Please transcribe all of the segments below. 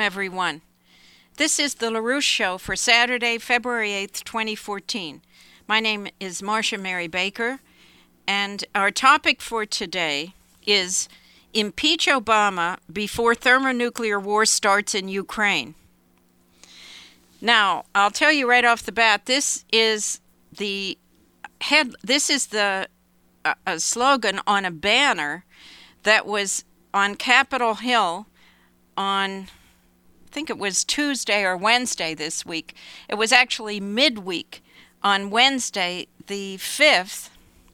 everyone. This is the LaRouche Show for Saturday, February 8th, 2014. My name is Marcia Mary Baker, and our topic for today is Impeach Obama before thermonuclear war starts in Ukraine. Now, I'll tell you right off the bat, this is a slogan on a banner that was on Capitol Hill on, I think it was Tuesday or Wednesday this week. It was actually midweek on Wednesday the 5th,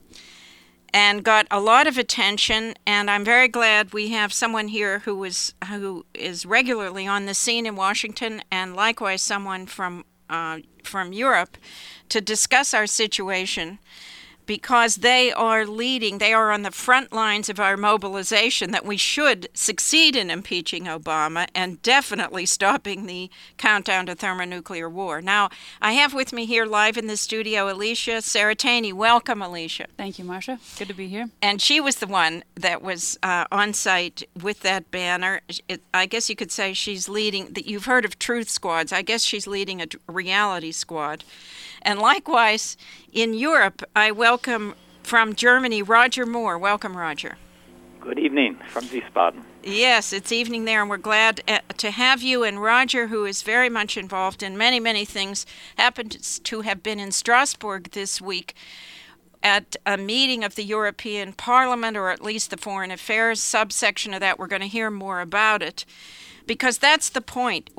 and got a lot of attention, and I'm very glad we have someone here who is regularly on the scene in Washington, and likewise someone from Europe to discuss our situation, because they are on the front lines of our mobilization that we should succeed in impeaching Obama and definitely stopping the countdown to thermonuclear war. Now, I have with me here live in the studio Alicia Saratani. Welcome, Alicia. Thank you, Marcia. Good to be here. And she was the one that was on site with that banner. I guess you could say she's leading, that you've heard of truth squads. I guess she's leading a reality squad. And likewise, in Europe, I welcome from Germany, Roger Moore. Welcome, Roger. Good evening from Wiesbaden. Yes, it's evening there, and we're glad to have you. And Roger, who is very much involved in many, many things, happens to have been in Strasbourg this week at a meeting of the European Parliament, or at least the Foreign Affairs subsection of that. We're going to hear more about it, because that's the point.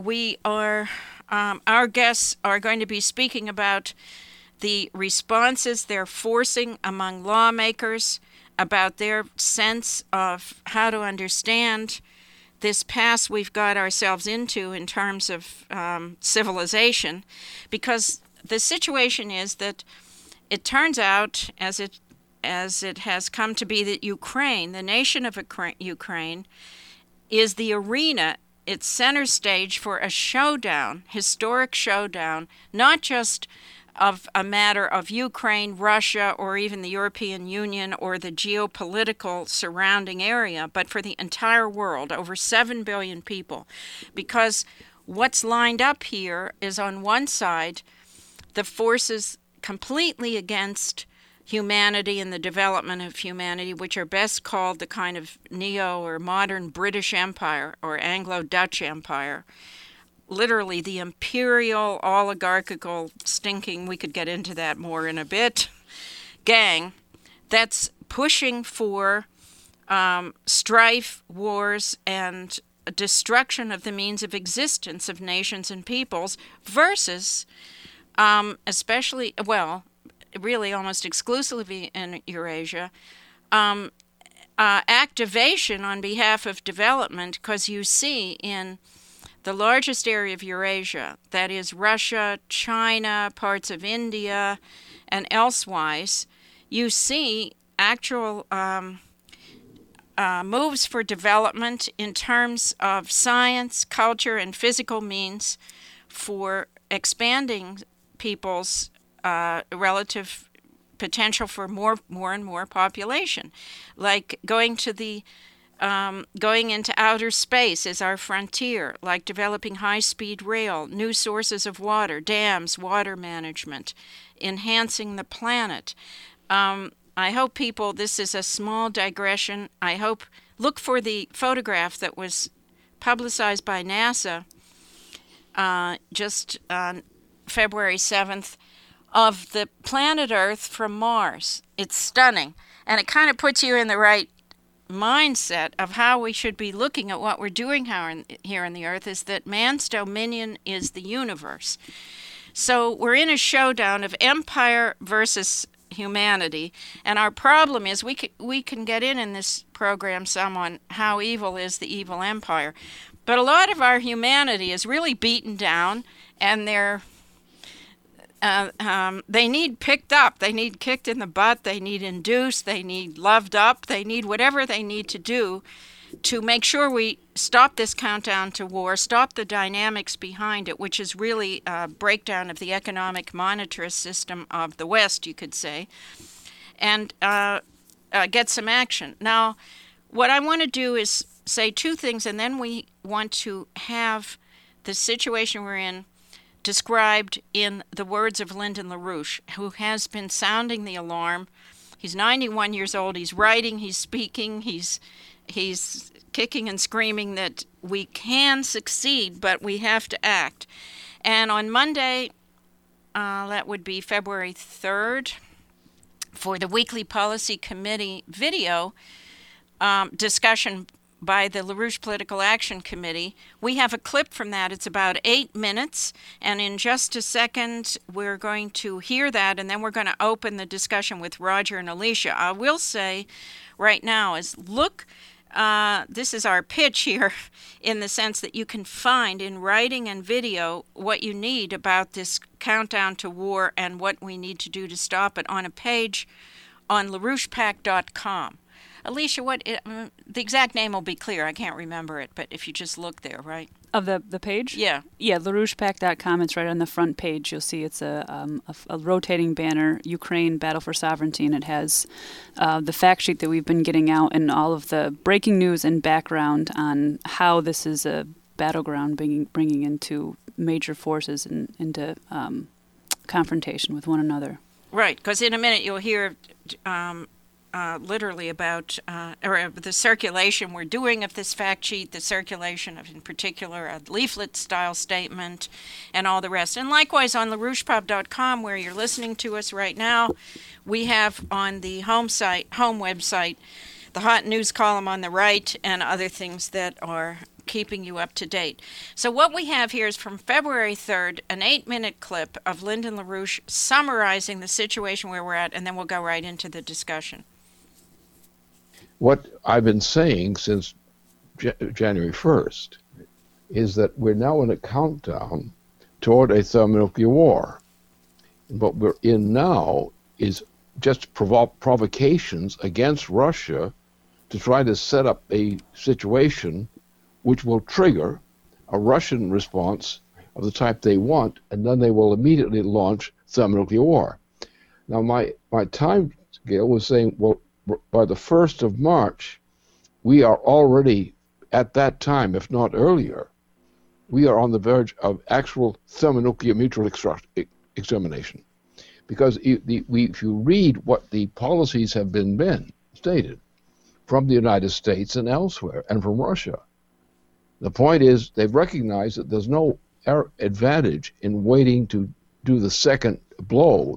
Our guests are going to be speaking about the responses they're forcing among lawmakers, about their sense of how to understand this pass we've got ourselves into in terms of civilization, because the situation is that it turns out, as it has come to be, that Ukraine, the nation of Ukraine, is the arena. It's center stage for a showdown, historic showdown, not just of a matter of Ukraine, Russia, or even the European Union or the geopolitical surrounding area, but for the entire world, over 7 billion people. Because what's lined up here is, on one side, the forces completely against humanity and the development of humanity, which are best called the kind of neo or modern British Empire or Anglo-Dutch Empire. Literally the imperial, oligarchical, stinking, we could get into that more in a bit, gang that's pushing for strife, wars, and destruction of the means of existence of nations and peoples versus really almost exclusively in Eurasia, activation on behalf of development, because you see in the largest area of Eurasia, that is Russia, China, parts of India, and elsewise, you see actual moves for development in terms of science, culture, and physical means for expanding people's relative potential for more and more population, like going into outer space as our frontier, like developing high-speed rail, new sources of water, dams, water management, enhancing the planet. I hope people, this is a small digression. Look for the photograph that was publicized by NASA just on February 7th, of the planet Earth from Mars. It's stunning, and it kind of puts you in the right mindset of how we should be looking at what we're doing here in the Earth, is that man's dominion is the universe. So we're in a showdown of empire versus humanity, and our problem is we can get in this program some on how evil is the evil empire, but a lot of our humanity is really beaten down, and they need picked up. They need kicked in the butt. They need induced. They need loved up. They need whatever they need to do to make sure we stop this countdown to war, stop the dynamics behind it, which is really a breakdown of the economic monetarist system of the West, you could say, and get some action. Now, what I want to do is say two things, and then we want to have the situation we're in described in the words of Lyndon LaRouche, who has been sounding the alarm. He's 91 years old. He's writing, he's speaking, he's kicking and screaming that we can succeed, but we have to act. And on Monday, that would be February 3rd, for the Weekly Policy Committee video discussion by the LaRouche Political Action Committee, we have a clip from that. It's about 8 minutes, and in just a second, we're going to hear that, and then we're going to open the discussion with Roger and Alicia. I will say right now is look, this is our pitch here in the sense that you can find in writing and video what you need about this countdown to war and what we need to do to stop it on a page on LaRouchePAC.com. Alicia, what the exact name will be clear. I can't remember it, but if you just look there, right? Of the page? Yeah. Yeah, LaRouchePAC.com. It's right on the front page. You'll see it's a rotating banner, Ukraine Battle for Sovereignty, and it has the fact sheet that we've been getting out and all of the breaking news and background on how this is a battleground bringing into major forces and into confrontation with one another. Right, because in a minute you'll hear literally about the circulation we're doing of this fact sheet, the circulation of, in particular, a leaflet-style statement, and all the rest. And likewise on LaRouchePub.com, where you're listening to us right now, we have on the home website, the hot news column on the right and other things that are keeping you up to date. So what we have here is from February 3rd, an 8-minute clip of Lyndon LaRouche summarizing the situation where we're at, and then we'll go right into the discussion. What I've been saying since January 1st is that we're now in a countdown toward a thermonuclear war. And what we're in now is just provocations against Russia to try to set up a situation which will trigger a Russian response of the type they want, and then they will immediately launch thermonuclear war. Now, my time scale was saying, well, by the 1st of March, we are already at that time, if not earlier, we are on the verge of actual thermonuclear mutual extermination. Because if you read what the policies have been stated from the United States and elsewhere, and from Russia, the point is they've recognized that there's no advantage in waiting to do the second blow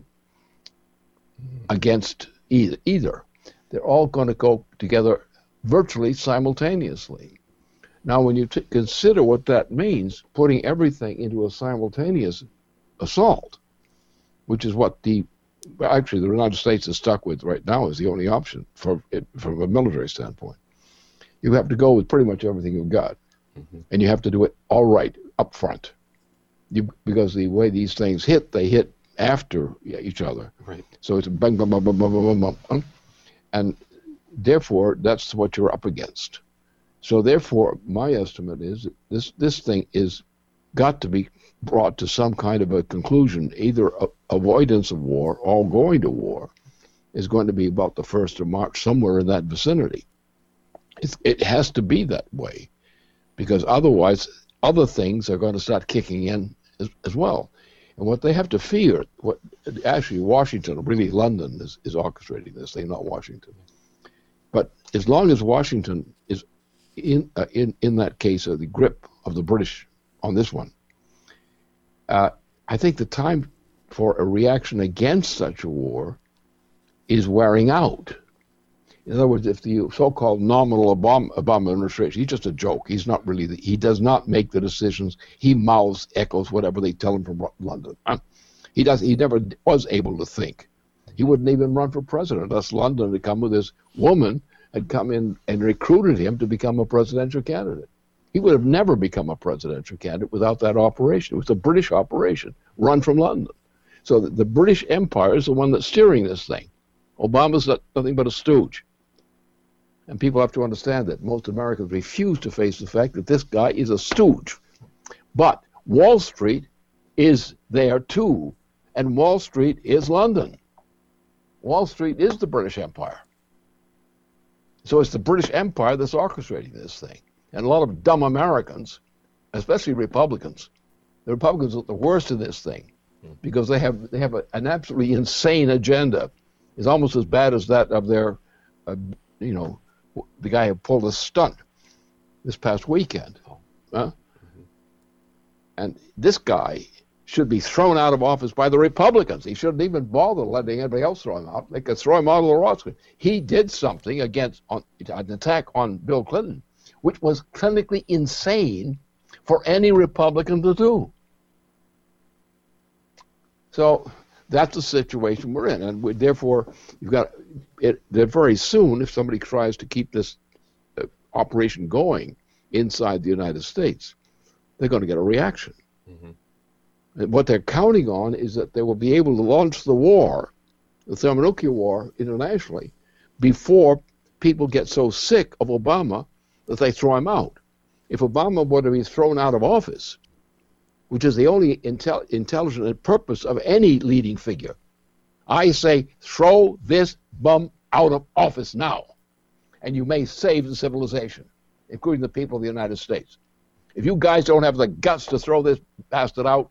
against either. They're all going to go together virtually simultaneously. Now, when you consider what that means, putting everything into a simultaneous assault, which is what actually the United States is stuck with right now is the only option from a military standpoint. You have to go with pretty much everything you've got, and you have to do it all right up front. Because the way these things hit, they hit after each other. Right. So it's bang, bang, bang, bang, bang, bang, bang, bang. And therefore, that's what you're up against. So therefore, my estimate is that this thing is got to be brought to some kind of a conclusion. Either avoidance of war or going to war is going to be about the 1st of March, somewhere in that vicinity. It has to be that way, because otherwise other things are going to start kicking in as well. And what they have to fear, actually Washington, really London is orchestrating this thing, not Washington. But as long as Washington is in that case of the grip of the British on this one, I think the time for a reaction against such a war is wearing out. In other words, if the so-called nominal Obama administration, he's just a joke. He's not really, he does not make the decisions. He mouths, echoes whatever they tell him from London. He never was able to think. He wouldn't even run for president unless London had come with this woman, had come in and recruited him to become a presidential candidate. He would have never become a presidential candidate without that operation. It was a British operation run from London. So the British Empire is the one that's steering this thing. Obama's nothing but a stooge. And people have to understand that most Americans refuse to face the fact that this guy is a stooge. But Wall Street is there too, and Wall Street is London. Wall Street is the British Empire. So it's the British Empire that's orchestrating this thing. And a lot of dumb Americans especially Republicans. The Republicans are the worst of this thing because they have an absolutely insane agenda. It's almost as bad as that of their, the guy who pulled a stunt this past weekend. And this guy should be thrown out of office by the Republicans. He shouldn't even bother letting anybody else throw him out. They could throw him out of the rostrum. He did something against an attack on Bill Clinton, which was clinically insane for any Republican to do. So that's the situation we're in, and therefore you've got it. That very soon, if somebody tries to keep this operation going inside the United States, they're going to get a reaction. And what they're counting on is that they will be able to launch the war, the thermonuclear war, internationally, before people get so sick of Obama that they throw him out. If Obama were to be thrown out of office, which is the only intelligent purpose of any leading figure, I say throw this bum out of office now, and you may save the civilization, including the people of the United States. If you guys don't have the guts to throw this bastard out,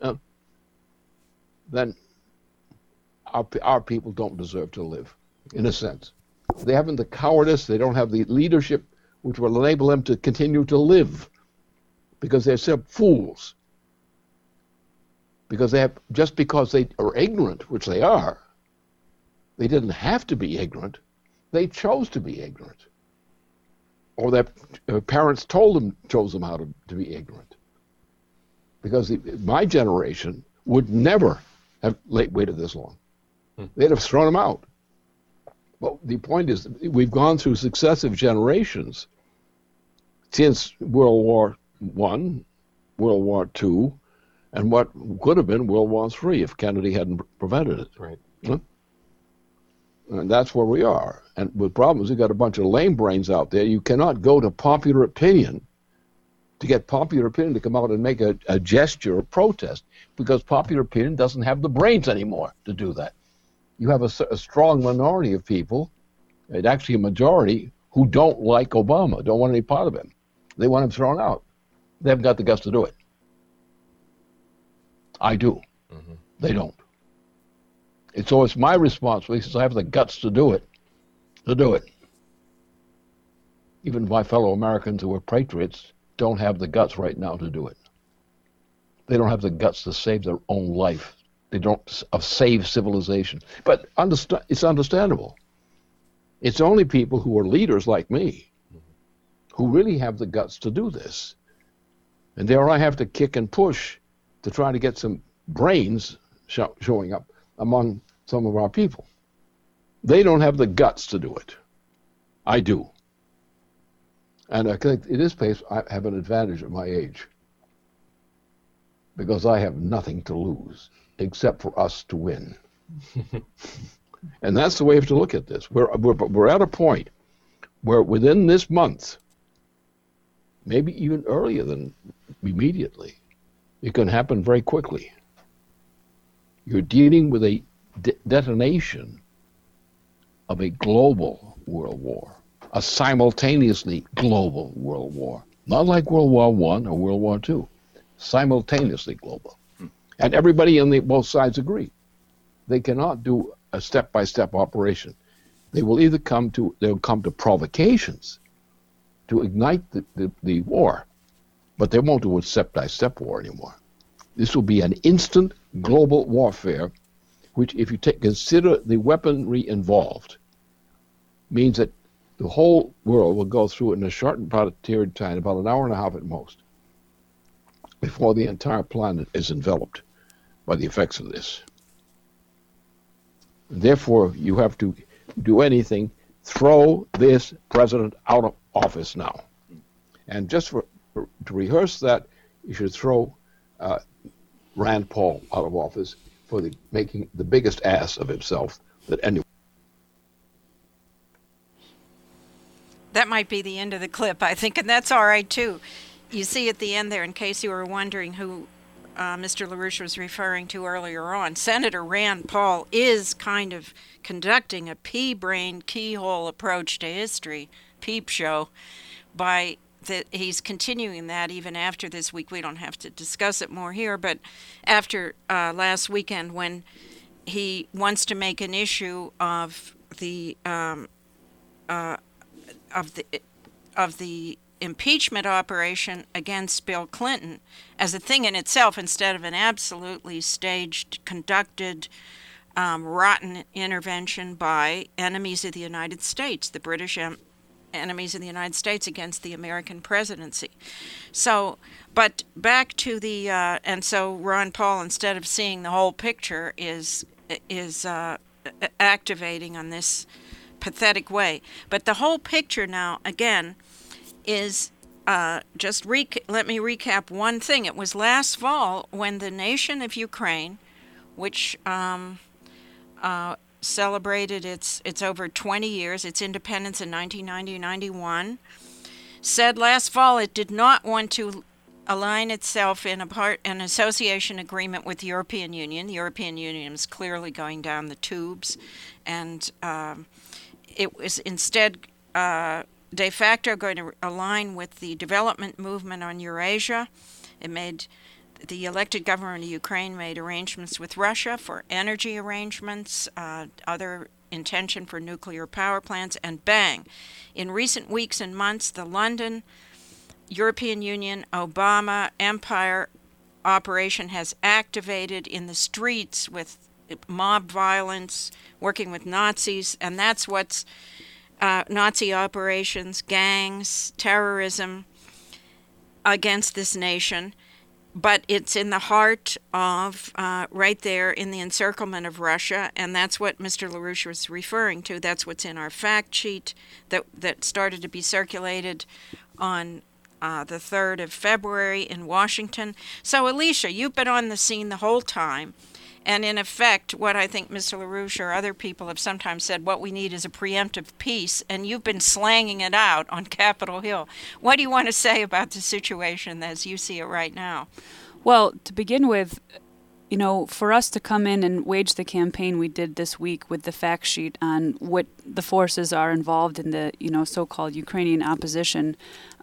then our people don't deserve to live, in a sense. They haven't the cowardice, they don't have the leadership which will enable them to continue to live, because they're still fools. Because just because they are ignorant, which they are, they didn't have to be ignorant, they chose to be ignorant. Or their parents chose them how to be ignorant. Because my generation would never have waited this long. They'd have thrown them out. Well, the point is, we've gone through successive generations since World War I, World War II, and what could have been World War III if Kennedy hadn't prevented it. Right. And that's where we are. And the problem is we've got a bunch of lame brains out there. You cannot go to popular opinion to get popular opinion to come out and make a gesture of protest, because popular opinion doesn't have the brains anymore to do that. You have a strong minority of people, and actually a majority, who don't like Obama, don't want any part of him. They want him thrown out. They haven't got the guts to do it. I do. They don't. So it's my responsibility, since I have the guts to do it, Even my fellow Americans who are patriots don't have the guts right now to do it. They don't have the guts to save their own life. They don't save civilization. But it's understandable. It's only people who are leaders like me who really have the guts to do this. And there I have to kick and push to try to get some brains showing up among some of our people. They don't have the guts to do it. I do. And I think in this case, I have an advantage at my age, because I have nothing to lose except for us to win. And that's the way we have to look at this. We're at a point where within this month, maybe even earlier than immediately, it can happen very quickly. You're dealing with a detonation of a global world war, a simultaneously global world war, not like World War I or World War II, simultaneously global. And everybody on both sides agree. They cannot do a step-by-step operation. They will either come to provocations to ignite the war, but they won't do a step-by-step war anymore. This will be an instant global warfare, which, if you consider the weaponry involved, means that the whole world will go through it in a short period of time, about an hour and a half at most, before the entire planet is enveloped by the effects of this. Therefore, you have to do anything, throw this president out of office now. And just to rehearse that, you should throw Rand Paul out of office for making the biggest ass of himself that anyone. That might be the end of the clip, I think, and that's all right, too. You see at the end there, in case you were wondering who Mr. LaRouche was referring to earlier on, Senator Rand Paul is kind of conducting a pea-brain keyhole approach to history, peep show, by that he's continuing that even after this week. We don't have to discuss it more here, but after last weekend, when he wants to make an issue of the impeachment operation against Bill Clinton as a thing in itself, instead of an absolutely staged, conducted, rotten intervention by enemies of the United States, the British enemies of the United States against the American presidency. So, but back to the, and so Ron Paul, instead of seeing the whole picture, is activating on this pathetic way. But the whole picture now, again, is let me recap one thing. It was last fall when the nation of Ukraine, which celebrated its over 20 years, its independence in 1990-91, said last fall it did not want to align itself in an association agreement with the European Union. The European Union is clearly going down the tubes, and it was instead de facto going to align with the development movement on Eurasia. The elected government of Ukraine made arrangements with Russia for energy arrangements, other intention for nuclear power plants, and bang. In recent weeks and months, the London European Union Obama Empire operation has activated in the streets with mob violence, working with Nazis, and that's what's Nazi operations, gangs, terrorism against this nation. But it's in the heart of, right there in the encirclement of Russia, and that's what Mr. LaRouche was referring to. That's what's in our fact sheet that started to be circulated on the 3rd of February in Washington. So, Alicia, you've been on the scene the whole time, and in effect, what I think Mr. LaRouche or other people have sometimes said, what we need is a preemptive peace, and you've been slanging it out on Capitol Hill. What do you want to say about the situation as you see it right now? Well, to begin with, for us to come in and wage the campaign we did this week with the fact sheet on what the forces are involved in the, so-called Ukrainian opposition,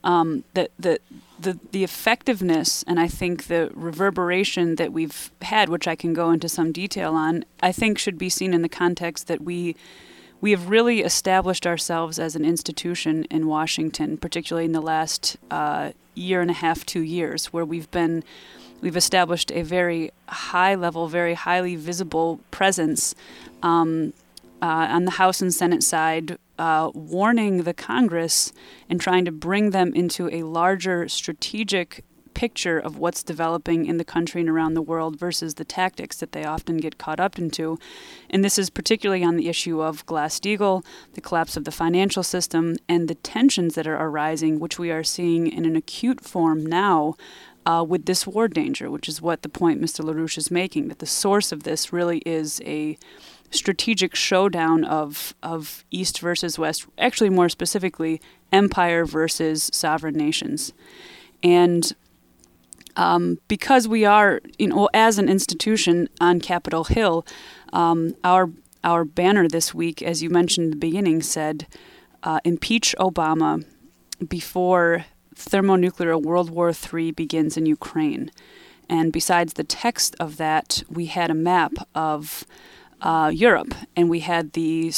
the effectiveness and I think the reverberation that we've had, which I can go into some detail on, I think should be seen in the context that we have really established ourselves as an institution in Washington, particularly in the last year and a half, 2 years, where we've established a very high level, very highly visible presence on the House and Senate side, warning the Congress and trying to bring them into a larger strategic picture of what's developing in the country and around the world versus the tactics that they often get caught up into. And this is particularly on the issue of Glass-Steagall, the collapse of the financial system, and the tensions that are arising, which we are seeing in an acute form now with this war danger, which is what the point Mr. LaRouche is making, that the source of this really is a strategic showdown of East versus West, actually more specifically, empire versus sovereign nations. And because we are, as an institution on Capitol Hill, our banner this week, as you mentioned in the beginning, said, impeach Obama before thermonuclear World War III begins in Ukraine. And besides the text of that, we had a map of Europe, and we had the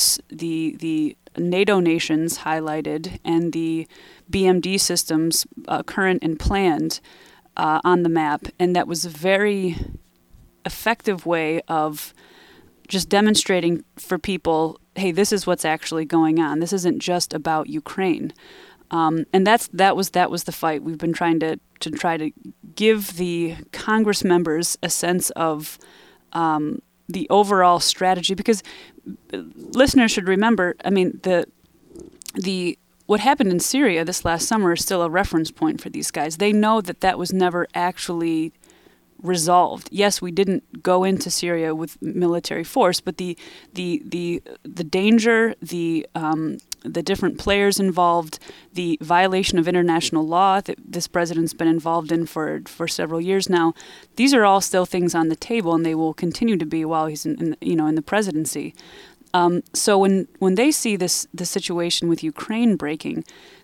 NATO nations highlighted and the BMD systems current and planned on the map, and that was a very effective way of just demonstrating for people, hey, this is what's actually going on. This isn't just about Ukraine. And that was the fight. We've been trying to give the Congress members a sense of the overall strategy, because listeners should remember, the what happened in Syria this last summer is still a reference point for these guys. They know that was never actually resolved. Yes, we didn't go into Syria with military force, but the danger, the different players involved, the violation of international law that this president's been involved in for several years now, these are all still things on the table, and they will continue to be while he's in the presidency. So when they see the situation with Ukraine breaking,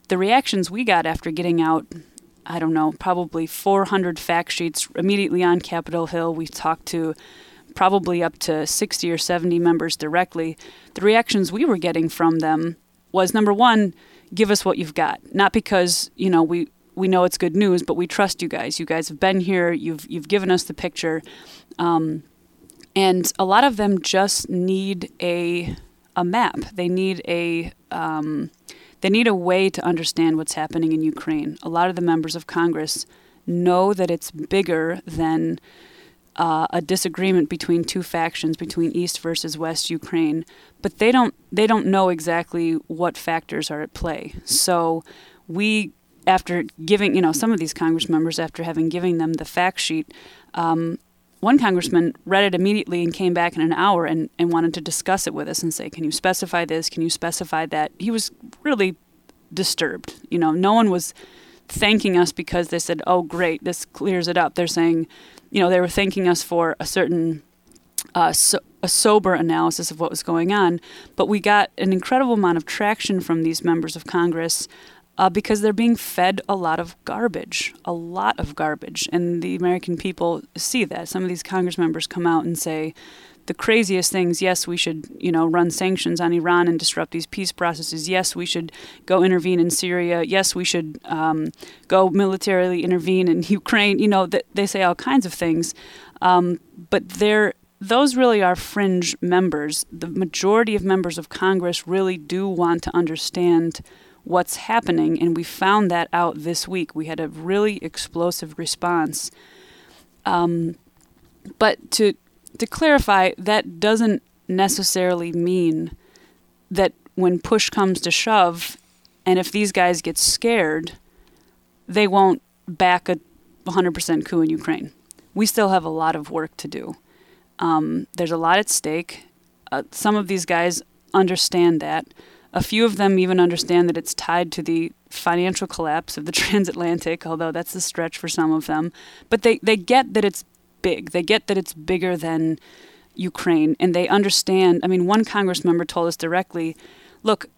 the reactions we got after getting out, I don't know, probably 400 fact sheets immediately on Capitol Hill. We talked to probably up to 60 or 70 members directly. The reactions we were getting from them was, number one, give us what you've got. Not because, we know it's good news, but we trust you guys. You guys have been here. You've given us the picture. And a lot of them just need a map. They need a way to understand what's happening in Ukraine. A lot of the members of Congress know that it's bigger than a disagreement between two factions, between East versus West Ukraine, but they don't know exactly what factors are at play. So we, after giving, some of these Congress members, after having given them the fact sheet, one congressman read it immediately and came back in an hour and wanted to discuss it with us and say, can you specify this? Can you specify that? He was really disturbed. No one was thanking us because they said, oh, great, this clears it up. They're saying, they were thanking us for a certain a sober analysis of what was going on. But we got an incredible amount of traction from these members of Congress because they're being fed a lot of garbage. And the American people see that. Some of these Congress members come out and say the craziest things. Yes, we should, run sanctions on Iran and disrupt these peace processes. Yes, we should go intervene in Syria. Yes, we should go militarily intervene in Ukraine. They say all kinds of things. But those really are fringe members. The majority of members of Congress really do want to understand what's happening, and we found that out this week. We had a really explosive response. But to clarify, that doesn't necessarily mean that when push comes to shove, and if these guys get scared, they won't back a 100% coup in Ukraine. We still have a lot of work to do. There's a lot at stake. Some of these guys understand that. A few of them even understand that it's tied to the financial collapse of the transatlantic, although that's a stretch for some of them. But they get that it's big. They get that it's bigger than Ukraine, and they understand. I mean, one Congress member told us directly, look,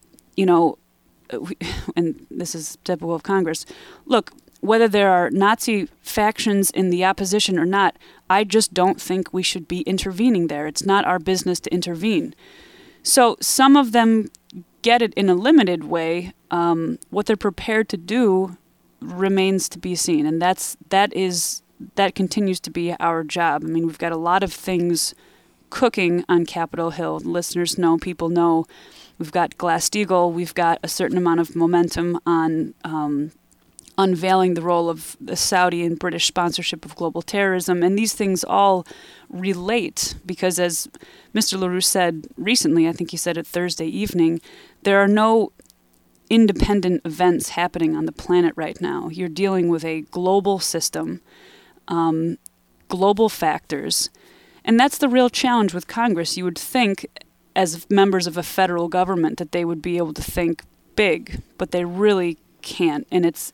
and this is typical of Congress, look, whether there are Nazi factions in the opposition or not, I just don't think we should be intervening there. It's not our business to intervene. So some of them get it in a limited way. What they're prepared to do remains to be seen, and that continues to be our job. I mean, we've got a lot of things cooking on Capitol Hill. Listeners know, people know. We've got Glass-Steagall. We've got a certain amount of momentum on unveiling the role of the Saudi and British sponsorship of global terrorism. And these things all relate because, as Mr. LaRue said recently, I think he said it Thursday evening, there are no independent events happening on the planet right now. You're dealing with a global system, global factors, and that's the real challenge with Congress. You would think, as members of a federal government, that they would be able to think big, but they really can't, and it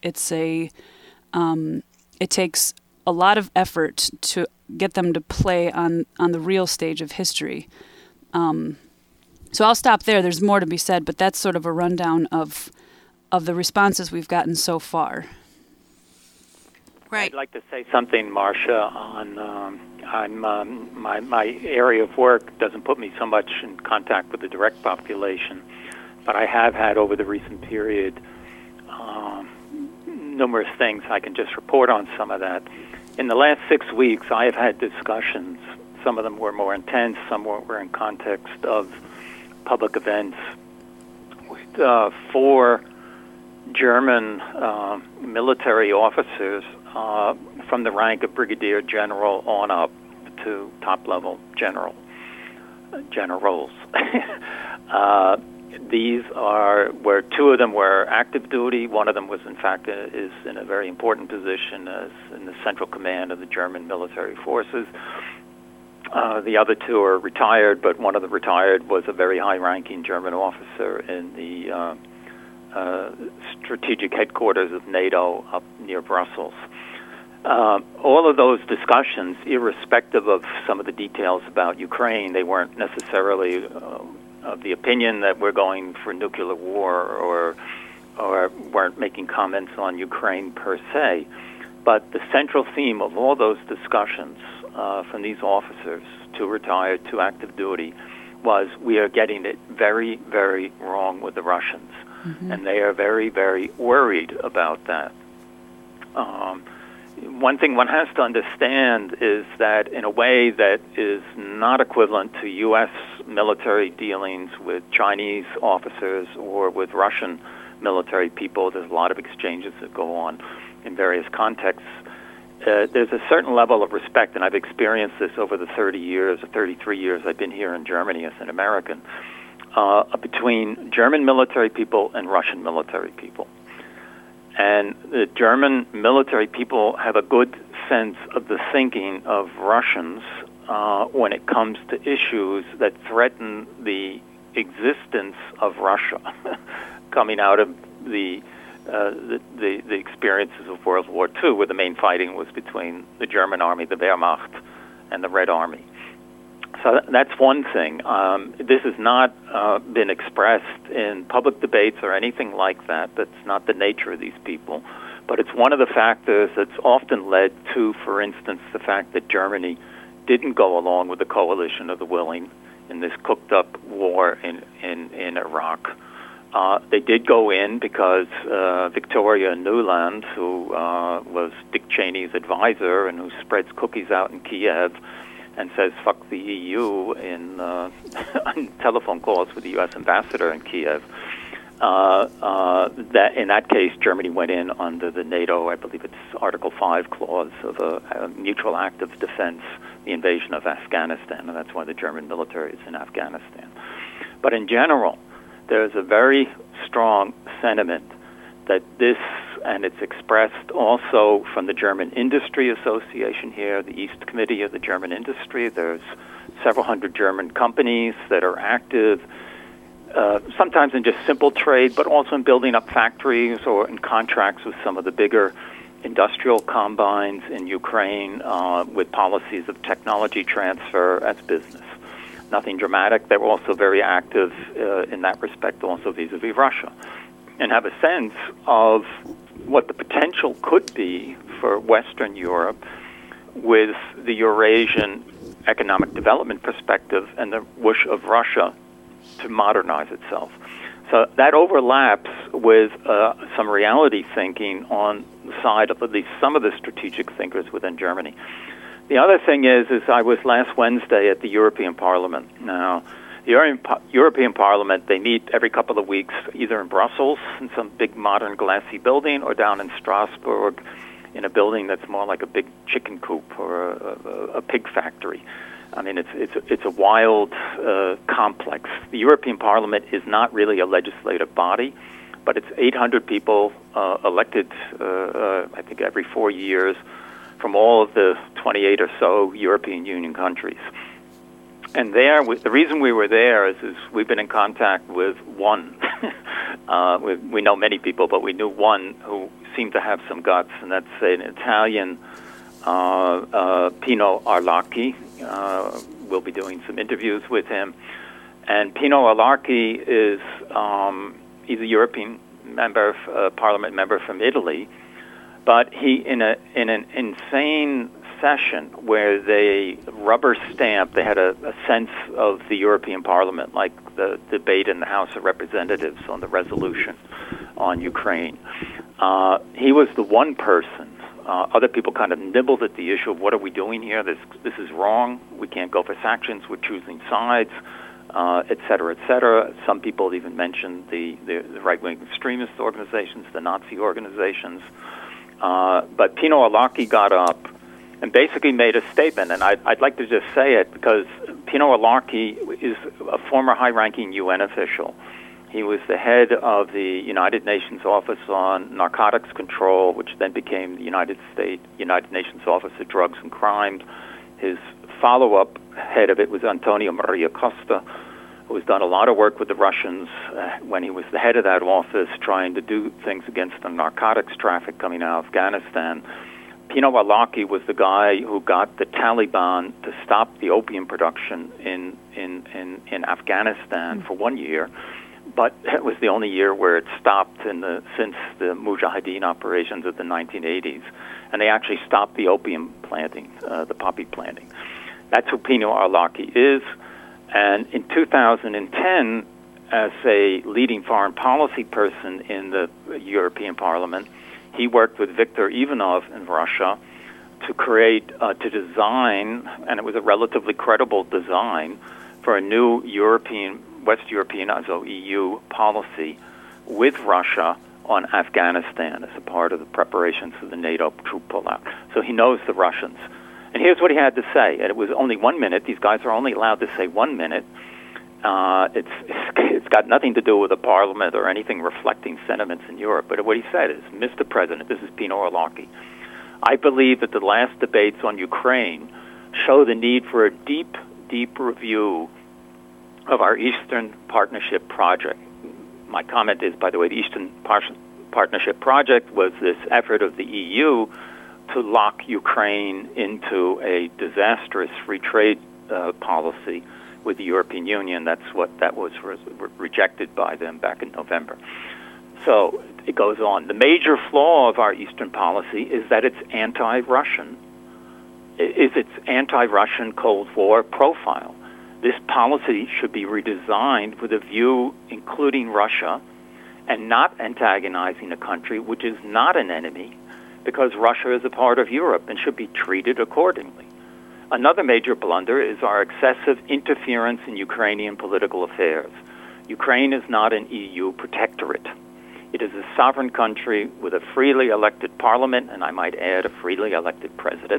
takes a lot of effort to get them to play on the real stage of history. So I'll stop there. There's more to be said, but that's sort of a rundown of the responses we've gotten so far. Right. I'd like to say something, Marcia, on my area of work doesn't put me so much in contact with the direct population, but I have had over the recent period numerous things. I can just report on some of that. In the last 6 weeks, I have had discussions. Some of them were more intense, some were in context of public events, with 4 German military officers from the rank of brigadier general on up to top-level generals. These are where 2 of them were active duty. One of them was, in fact, is in a very important position as in the central command of the German military forces. The other 2 are retired, but one of the retired was a very high-ranking German officer in the strategic headquarters of NATO up near Brussels. All of those discussions, irrespective of some of the details about Ukraine, they weren't necessarily of the opinion that we're going for nuclear war or or weren't making comments on Ukraine per se. But the central theme of all those discussions from these officers, 2 retired, 2 active duty, was we are getting it very, very wrong with the Russians. Mm-hmm. And they are very, very worried about that. One thing one has to understand is that in a way that is not equivalent to U.S. military dealings with Chinese officers or with Russian military people, there's a lot of exchanges that go on in various contexts. There's a certain level of respect, and I've experienced this over the 30 years or 33 years I've been here in Germany as an American, between German military people and Russian military people. And the German military people have a good sense of the thinking of Russians when it comes to issues that threaten the existence of Russia, coming out of the experiences of World War II, where the main fighting was between the German army, the Wehrmacht, and the Red Army. So that's one thing. This has not been expressed in public debates or anything like that. That's not the nature of these people. But it's one of the factors that's often led to, for instance, the fact that Germany didn't go along with the coalition of the willing in this cooked-up war in Iraq. They did go in because Victoria Nuland, who was Dick Cheney's advisor and who spreads cookies out in Kiev and says "fuck the EU" on telephone calls with the U.S. ambassador in Kiev. That in that case, Germany went in under the NATO, I believe it's Article 5 clause of a mutual act of defense, the invasion of Afghanistan, and that's why the German military is in Afghanistan. But in general, there's a very strong sentiment that this, and it's expressed also from the German Industry Association here, the East Committee of the German Industry. There's several hundred German companies that are active, sometimes in just simple trade, but also in building up factories or in contracts with some of the bigger industrial combines in Ukraine with policies of technology transfer as business. Nothing dramatic. They're also very active in that respect, also vis-a-vis Russia, and have a sense of what the potential could be for Western Europe with the Eurasian economic development perspective and the wish of Russia to modernize itself. So that overlaps with some reality thinking on the side of at least some of the strategic thinkers within Germany. The other thing is I was last Wednesday at the European Parliament. Now, the European Parliament, they meet every couple of weeks, either in Brussels in some big modern glassy building or down in Strasbourg in a building that's more like a big chicken coop or a pig factory. I mean, it's a wild complex. The European Parliament is not really a legislative body, but it's 800 people elected, I think, every 4 years from all of the 28 or so European Union countries. And there, the reason we were there is we've been in contact with one. We know many people, but we knew one who seemed to have some guts, and that's an Italian, Pino Arlacchi. We'll be doing some interviews with him. And Pino Arlacchi is he's a European member, Parliament member from Italy, but he in an insane session where they rubber stamped, they had a sense of the European Parliament, like the debate in the House of Representatives on the resolution on Ukraine. He was the one person. Other people kind of nibbled at the issue of what are we doing here? This is wrong. We can't go for sanctions. We're choosing sides, et cetera, et cetera. Some people even mentioned the right-wing extremist organizations, the Nazi organizations. But Pino Arlacchi got up and basically made a statement, and I'd like to just say it because Pino Arlacchi is a former high-ranking UN official. He was the head of the United Nations Office on Narcotics Control, which then became the United Nations Office of Drugs and Crimes. His follow-up head of it was Antonio Maria Costa, who has done a lot of work with the Russians when he was the head of that office, trying to do things against the narcotics traffic coming out of Afghanistan. Pino Arlacchi was the guy who got the Taliban to stop the opium production in Afghanistan for 1 year but it was the only year where it stopped since the Mujahideen operations of the 1980s. And they actually stopped the opium planting, the poppy planting. That's who Pino Arlacchi is. And in 2010, as a leading foreign policy person in the European Parliament, he worked with Viktor Ivanov in Russia to create, to design, and it was a relatively credible design, for a new West European, also EU, policy with Russia on Afghanistan as a part of the preparations for the NATO troop pullout. So he knows the Russians. And here's what he had to say. And it was only 1 minute. These guys are only allowed to say 1 minute. It's got nothing to do with the parliament or anything reflecting sentiments in Europe. But what he said is, Mr. President, this is Pino Arlacchi, I believe that the last debates on Ukraine show the need for a deep, deep review of our Eastern Partnership project. My comment is, by the way, the Eastern Partnership project was this effort of the EU to lock Ukraine into a disastrous free trade policy with the European Union. That was rejected by them back in November. So it goes on. The major flaw of our Eastern policy is that it's anti-Russian. Is its anti-Russian Cold War profile. This policy should be redesigned with a view including Russia and not antagonizing a country which is not an enemy, because Russia is a part of Europe and should be treated accordingly. Another major blunder is our excessive interference in Ukrainian political affairs. Ukraine is not an EU protectorate. It is a sovereign country with a freely elected parliament, and I might add a freely elected president,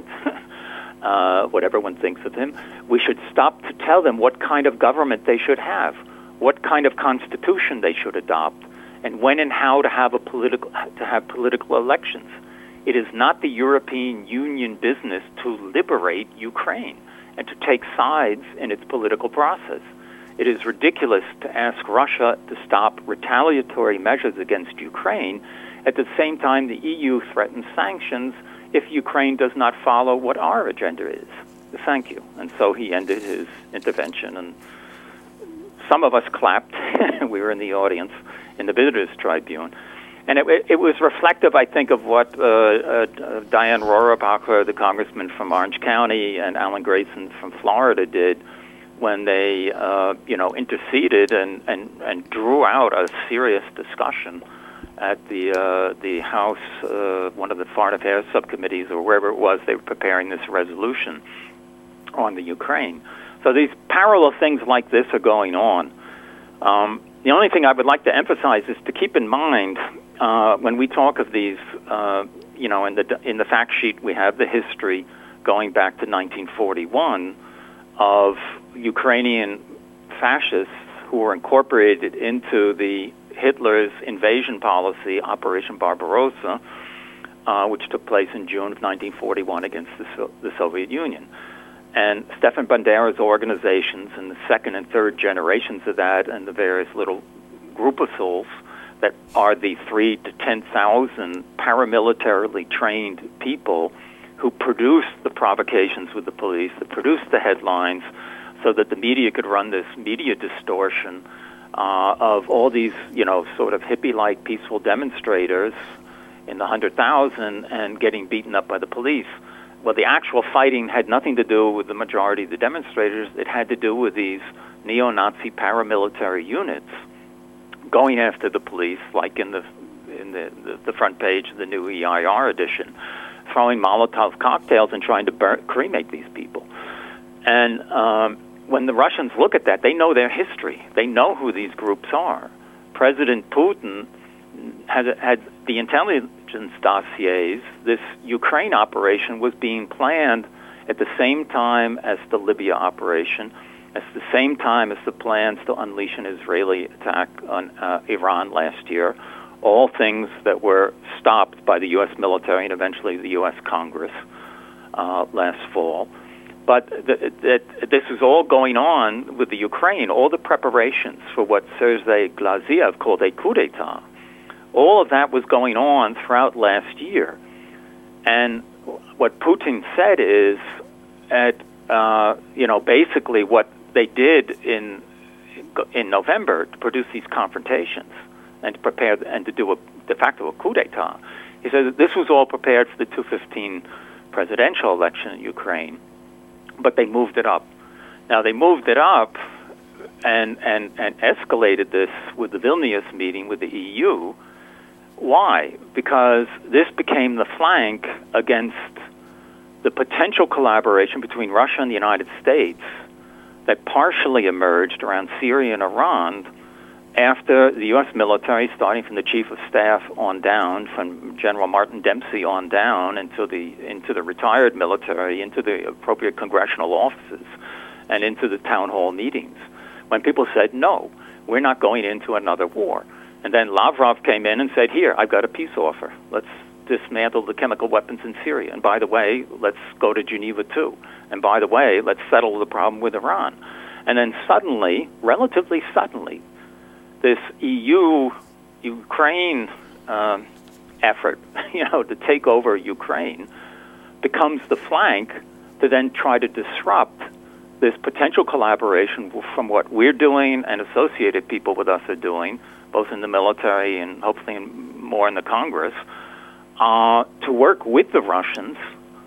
whatever one thinks of him. We should stop to tell them what kind of government they should have, what kind of constitution they should adopt, and when and how to have political elections. It is not the European Union business to liberate Ukraine and to take sides in its political process. It is ridiculous to ask Russia to stop retaliatory measures against Ukraine at the same time the EU threatens sanctions if Ukraine does not follow what our agenda is. Thank you. And so he ended his intervention, and some of us clapped. We were in the audience in the Visitors Tribune. And it was reflective, I think, of what Diane Rohrabacher, the congressman from Orange County, and Alan Grayson from Florida did when they, interceded and drew out a serious discussion at the House, one of the Foreign Affairs subcommittees or wherever it was. They were preparing this resolution on the Ukraine. So these parallel things like this are going on. The only thing I would like to emphasize is to keep in mind when we talk of these, in the fact sheet we have the history going back to 1941 of Ukrainian fascists who were incorporated into the Hitler's invasion policy, Operation Barbarossa, which took place in June of 1941 against the Soviet Union. And Stefan Bandera's organizations and the second and third generations of that and the various little groupuscules that are the 3,000 to 10,000 paramilitarily trained people who produced the provocations with the police, that produced the headlines so that the media could run this media distortion of all these, sort of hippie-like peaceful demonstrators in the 100,000 and getting beaten up by the police. Well, the actual fighting had nothing to do with the majority of the demonstrators. It had to do with these neo-Nazi paramilitary units going after the police, like in the front page of the new EIR edition, throwing Molotov cocktails and trying to cremate these people. And when the Russians look at that, they know their history. They know who these groups are. President Putin had the intelligence dossiers. This Ukraine operation was being planned at the same time as the Libya operation, at the same time as the plans to unleash an Israeli attack on Iran last year, all things that were stopped by the U.S. military and eventually the U.S. Congress last fall. But this is all going on with the Ukraine, all the preparations for what Sergei Glaziev called a coup d'etat. All of that was going on throughout last year. And what Putin said is, basically what they did in in November to produce these confrontations and to prepare and to do de facto a coup d'état. He said that this was all prepared for the 2015 presidential election in Ukraine, but they moved it up. Now they moved it up and escalated this with the Vilnius meeting with the EU. Why? Because this became the flank against the potential collaboration between Russia and the United States that partially emerged around Syria and Iran after the U.S. military, starting from the Chief of Staff on down, from General Martin Dempsey on down, into the retired military, into the appropriate congressional offices, and into the town hall meetings, when people said, no, we're not going into another war. And then Lavrov came in and said, here, I've got a peace offer. Let's dismantle the chemical weapons in Syria. And by the way, let's go to Geneva too. And by the way, let's settle the problem with Iran. And then suddenly, relatively suddenly, this EU-Ukraine effort, to take over Ukraine, becomes the flank to then try to disrupt this potential collaboration from what we're doing and associated people with us are doing, both in the military and hopefully more in the Congress, to work with the Russians.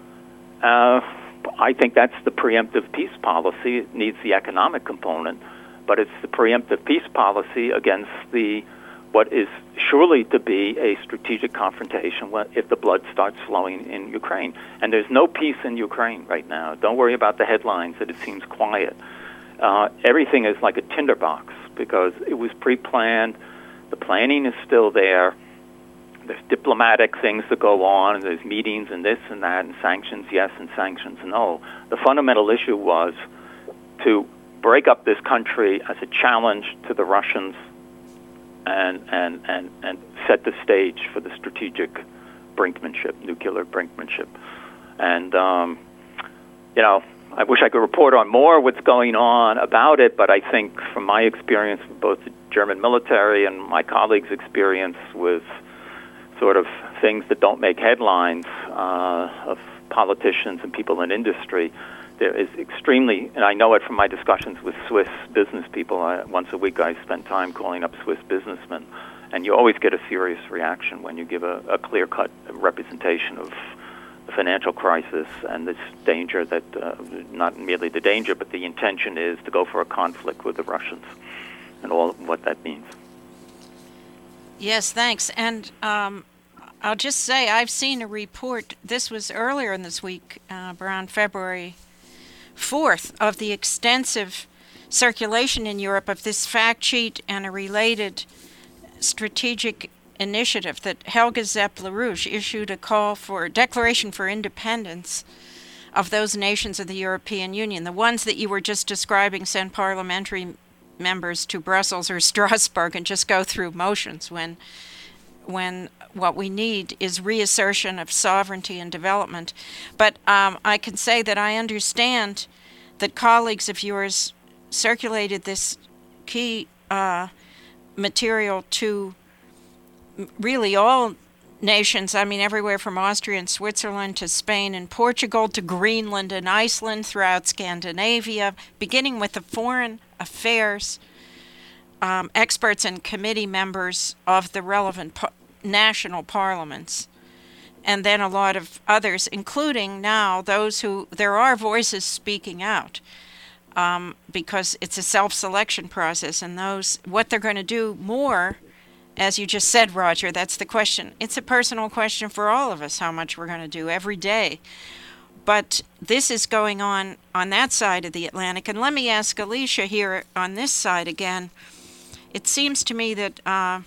I think that's the preemptive peace policy. It needs the economic component, but it's the preemptive peace policy against what is surely to be a strategic confrontation if the blood starts flowing in Ukraine. And there's no peace in Ukraine right now. Don't worry about the headlines that it seems quiet. Everything is like a tinderbox because it was pre-planned. The planning is still there. There's diplomatic things that go on, and there's meetings and this and that, and sanctions yes and sanctions no. The fundamental issue was to break up this country as a challenge to the Russians and set the stage for the strategic brinkmanship, nuclear brinkmanship. And, I wish I could report on more what's going on about it, but I think from my experience with both the German military and my colleagues' experience with sort of things that don't make headlines of politicians and people in industry, there is extremely, and I know it from my discussions with Swiss business people. Once a week I spend time calling up Swiss businessmen, and you always get a serious reaction when you give a clear-cut representation of the financial crisis and this danger that, not merely the danger, but the intention is to go for a conflict with the Russians and all of what that means. Yes, thanks. And I'll just say I've seen a report, this was earlier in this week, around February 4th, of the extensive circulation in Europe of this fact sheet and a related strategic initiative that Helga Zepp-LaRouche issued a call for a declaration for independence of those nations of the European Union. The ones that you were just describing send parliamentary members to Brussels or Strasbourg and just go through motions when what we need is reassertion of sovereignty and development. But I can say that I understand that colleagues of yours circulated this key material to really all nations, everywhere from Austria and Switzerland to Spain and Portugal to Greenland and Iceland, throughout Scandinavia, beginning with the foreign affairs experts and committee members of the relevant national parliaments, and then a lot of others, including now those who, there are voices speaking out, because it's a self-selection process, and those, what they're going to do more, as you just said, Roger, that's the question. It's a personal question for all of us, how much we're going to do every day. But this is going on that side of the Atlantic. And let me ask Alicia here on this side again. It seems to me that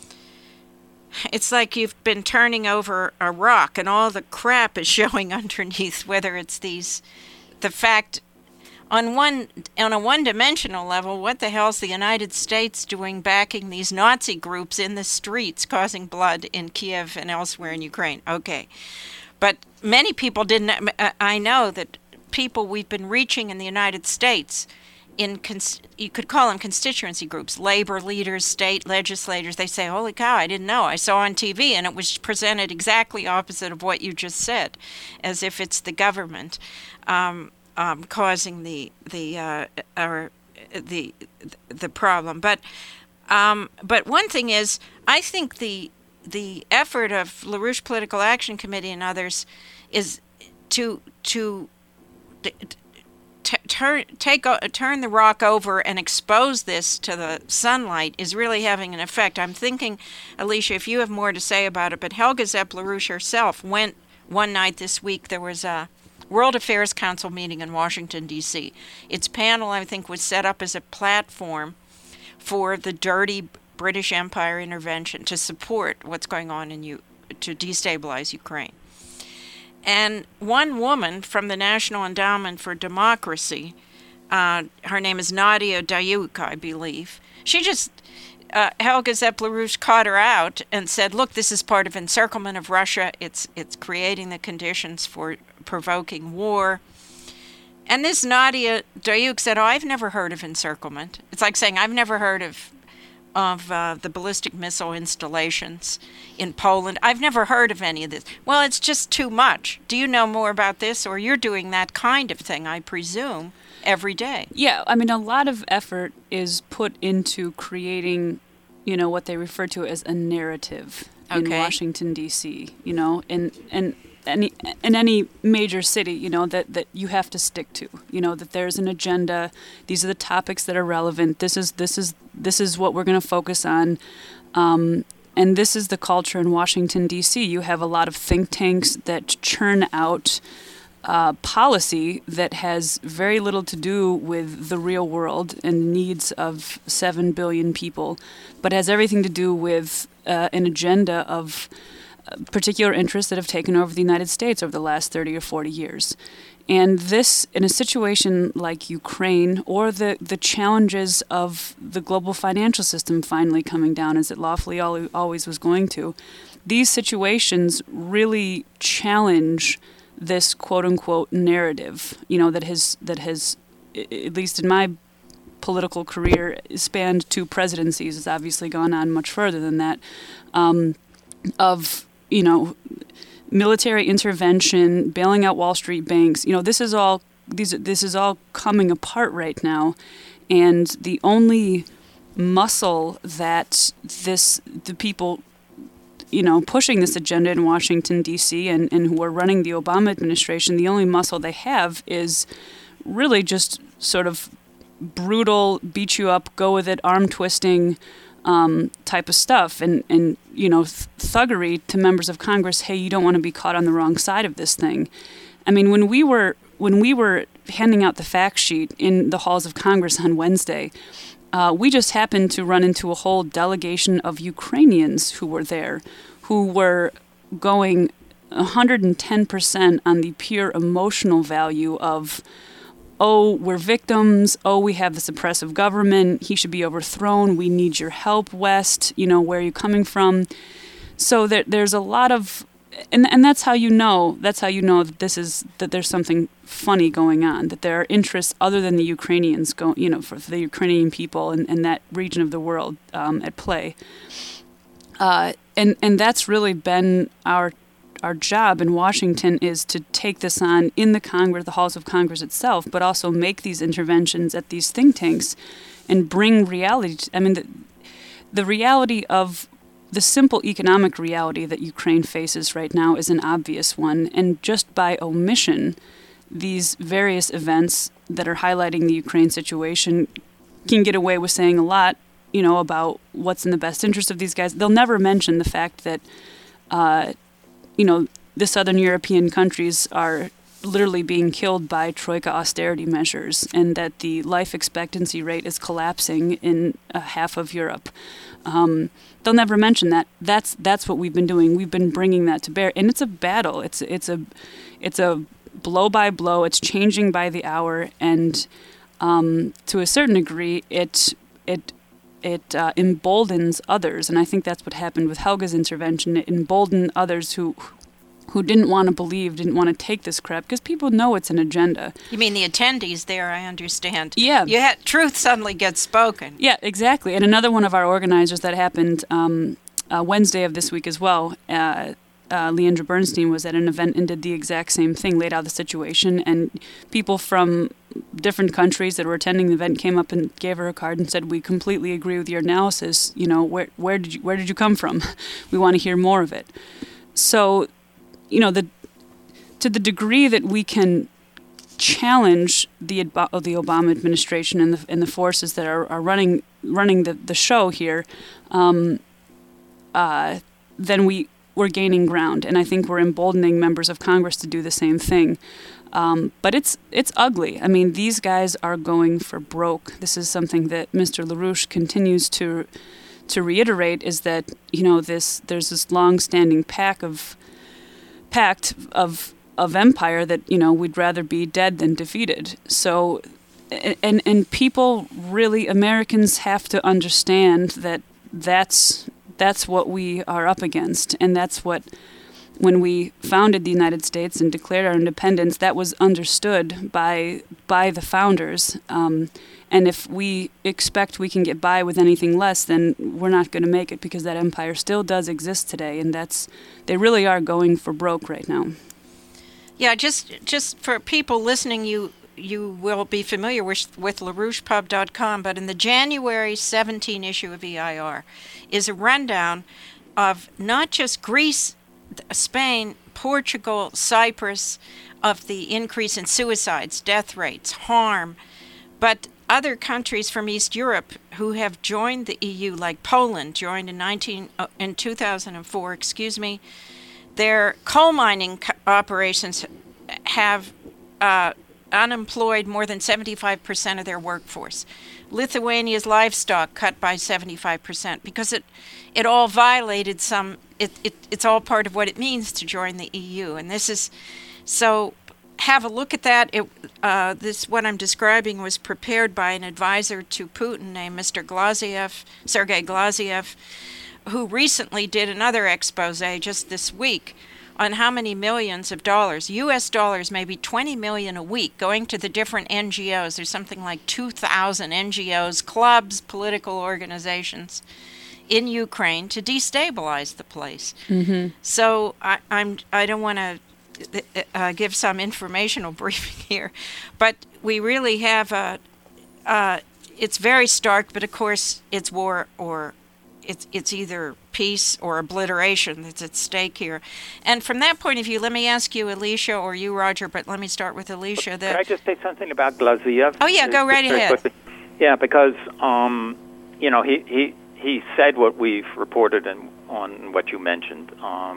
it's like you've been turning over a rock and all the crap is showing underneath, whether it's the fact on a one-dimensional level, what the hell's the United States doing backing these Nazi groups in the streets causing blood in Kiev and elsewhere in Ukraine? Okay. But many people didn't. I know that people we've been reaching in the United States, you could call them constituency groups, labor leaders, state legislators, they say, holy cow, I didn't know. I saw on TV and it was presented exactly opposite of what you just said, as if it's the government causing or the problem. But one thing is, I think the effort of LaRouche Political Action Committee and others is to turn the rock over and expose this to the sunlight is really having an effect. I'm thinking, Alicia, if you have more to say about it, but Helga Zepp-LaRouche herself went one night this week. There was a World Affairs Council meeting in Washington, D.C. Its panel, I think, was set up as a platform for the dirty British Empire intervention to support what's going on to destabilize Ukraine. And one woman from the National Endowment for Democracy, her name is Nadia Dayuk, I believe, she just, Helga Zepp-LaRouche caught her out and said, look, this is part of encirclement of Russia. It's creating the conditions for provoking war. And this Nadia Dayuk said, oh, I've never heard of encirclement. It's like saying, I've never heard of the ballistic missile installations in Poland. I've never heard of any of this. Well, it's just too much. Do you know more about this? Or you're doing that kind of thing, I presume, every day. Yeah, I mean, a lot of effort is put into creating, what they refer to as a narrative in Washington, D.C., and in any major city, that you have to stick to, that there's an agenda. These are the topics that are relevant. This is what we're going to focus on. And this is the culture in Washington, D.C. You have a lot of think tanks that churn out policy that has very little to do with the real world and needs of 7 billion people, but has everything to do with an agenda of particular interests that have taken over the United States over the last 30 or 40 years. And this, in a situation like Ukraine, or the challenges of the global financial system finally coming down as it lawfully always was going to, these situations really challenge this quote-unquote narrative, that has, at least in my political career, spanned 2 presidencies. It's obviously gone on much further than that, of military intervention, bailing out Wall Street banks. This is all coming apart right now, and the only muscle that the people pushing this agenda in Washington, D.C. and who are running the Obama administration, the only muscle they have is really just sort of brutal, beat you up, go with it, arm twisting type of stuff, and thuggery to members of Congress. Hey, you don't want to be caught on the wrong side of this thing. I mean, when we were handing out the fact sheet in the halls of Congress on Wednesday, we just happened to run into a whole delegation of Ukrainians who were there, who were going 110% on the pure emotional value of, oh, we're victims, oh, we have this oppressive government, he should be overthrown, we need your help, West, where are you coming from? So there's a lot of, and that's how you know that there's something funny going on, that there are interests other than the Ukrainians, for the Ukrainian people and that region of the world at play. And that's really been our job in Washington, is to take this on in the Congress, the halls of Congress itself, but also make these interventions at these think tanks and bring reality. The reality of the simple economic reality that Ukraine faces right now is an obvious one, and just by omission, these various events that are highlighting the Ukraine situation can get away with saying a lot, about what's in the best interest of these guys. They'll never mention the fact that the southern European countries are literally being killed by Troika austerity measures, and that the life expectancy rate is collapsing in half of Europe. They'll never mention that. That's what we've been doing. We've been bringing that to bear, and it's a battle. It's a blow by blow. It's changing by the hour, and to a certain degree, it emboldens others, and I think that's what happened with Helga's intervention. It emboldened others who didn't want to believe, didn't want to take this crap, because people know it's an agenda. You mean the attendees there, I understand. Yeah. Truth suddenly gets spoken. Yeah, exactly. And another one of our organizers that happened Wednesday of this week as well, Leandra Bernstein was at an event and did the exact same thing, laid out the situation, and people from different countries that were attending the event came up and gave her a card and said, "We completely agree with your analysis. You know, where did you come from? We want to hear more of it." So, you know, to the degree that we can challenge the Obama administration and the forces that are running the show here, then we're gaining ground, and I think we're emboldening members of Congress to do the same thing. But it's ugly. I mean, these guys are going for broke. This is something that Mr. LaRouche continues to reiterate, is that, you know, there's this long-standing pact of empire that, you know, we'd rather be dead than defeated. So, and people really, Americans have to understand that that's what we are up against, and that's what, when we founded the United States and declared our independence, that was understood by the founders. And if we expect we can get by with anything less, then we're not going to make it, because that empire still does exist today, and they really are going for broke right now. Yeah, just for people listening, you will be familiar with LaRouchePub.com, but in the January 17 issue of EIR is a rundown of not just Greece, Spain, Portugal, Cyprus, of the increase in suicides, death rates, harm, but other countries from East Europe who have joined the EU, like Poland, joined in 2004. Their coal mining operations have unemployed more than 75% of their workforce. Lithuania's livestock cut by 75% because it all violated it's all part of what it means to join the EU. And this is, so have a look at that. What I'm describing was prepared by an advisor to Putin named Mr. Sergei Glaziev, who recently did another expose just this week on how many millions of dollars, U.S. dollars, maybe 20 million a week, going to the different NGOs. There's something like 2,000 NGOs, clubs, political organizations in Ukraine to destabilize the place. Mm-hmm. So I don't want to give some informational briefing here, but we really have it's very stark, but of course it's war or it's either peace or obliteration that's at stake here. And from that point of view, let me ask you, Alicia, or you, Roger, but let me start with Alicia. Can I just say something about Glaziev? Oh, yeah, go right ahead. Yeah, because, you know, he said what we've reported on what you mentioned.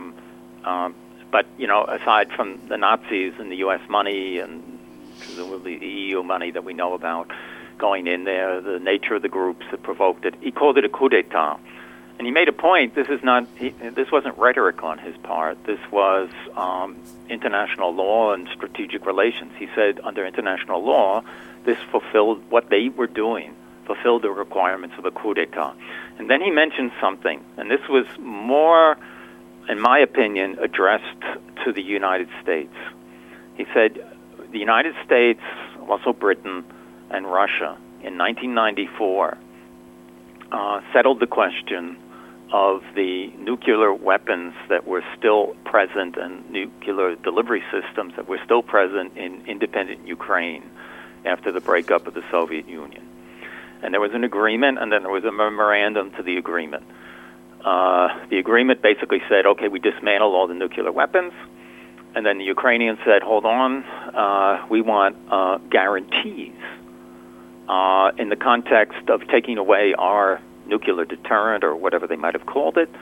But, you know, aside from the Nazis and the U.S. money and presumably the EU money that we know about going in there, the nature of the groups that provoked it, he called it a coup d'etat. And he made a point. This wasn't rhetoric on his part. This was international law and strategic relations. He said under international law, this fulfilled what they were doing, fulfilled the requirements of a coup d'etat. And then he mentioned something, and this was more, in my opinion, addressed to the United States. He said the United States, also Britain and Russia, in 1994 settled the question of the nuclear weapons that were still present and nuclear delivery systems that were still present in independent Ukraine after the breakup of the Soviet Union. And there was an agreement, and then there was a memorandum to the agreement. The agreement basically said, okay, we dismantle all the nuclear weapons. And then the Ukrainians said, hold on, we want guarantees in the context of taking away our nuclear deterrent or whatever they might have called it.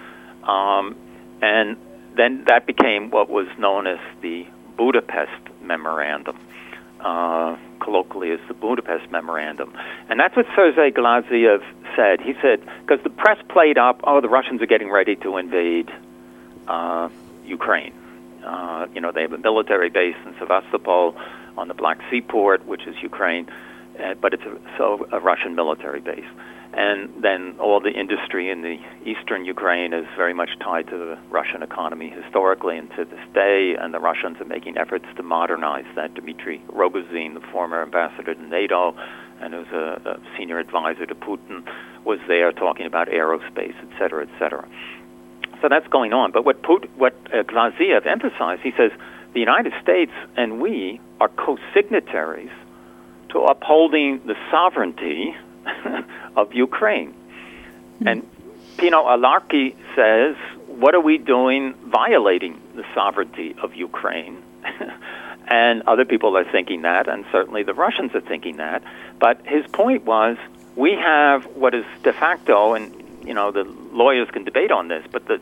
And then that became what was known as the Budapest Memorandum, colloquially as the Budapest Memorandum. And that's what Sergei Glaziev said. He said, because the press played up, the Russians are getting ready to invade Ukraine. You know, they have a military base in Sevastopol on the Black Sea port, which is Ukraine, but it's a Russian military base. And then all the industry in the eastern Ukraine is very much tied to the Russian economy historically and to this day, and the Russians are making efforts to modernize that. Dmitry Rogozin, the former ambassador to NATO and who's a senior advisor to Putin, was there talking about aerospace, et cetera, et cetera. So that's going on. But what Glaziev emphasized, he says, the United States and we are co-signatories to upholding the sovereignty of Ukraine. And Pino Alarki says, what are we doing violating the sovereignty of Ukraine? And other people are thinking that, and certainly the Russians are thinking that. But his point was, we have what is de facto, and the lawyers can debate on this, but